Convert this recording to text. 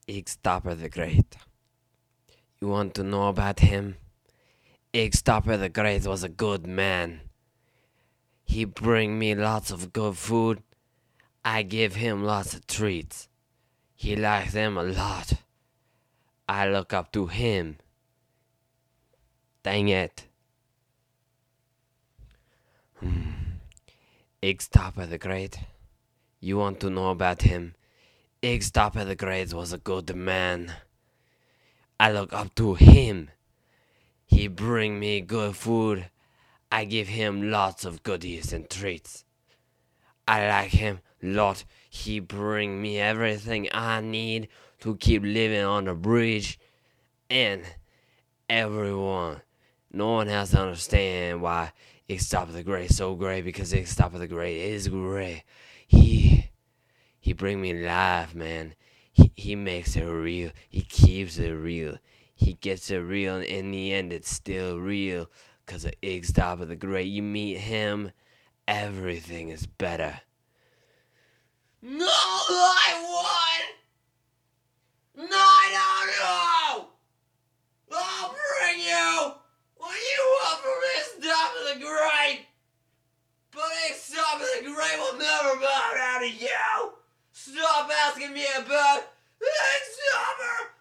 Ixtapa the Great. You want to know about him? Ixtapa the Great was a good man. He bring me lots of good food. I give him lots of treats. He likes them a lot. I look up to him. Dang it. Ixtapa the Great. You want to know about him? Ixtapa the Great was a good man. I look up to him. He bring me good food. I give him lots of goodies and treats. I like him a lot. He bring me everything I need to keep living on the bridge. And everyone, no one has to understand why Ixtapa the Great is so great, because Ixtapa the Great is great. He bring me life, man. He makes it real. He keeps it real. He gets it real, and in the end, it's still real. Because of Ixtapa the Great, you meet him, everything is better. No, I won! No, I don't know! I'll bring you what you want from Ixtapa the Great! But Ixtapa the Great will never bow down to you! Stop asking me about Ixtapa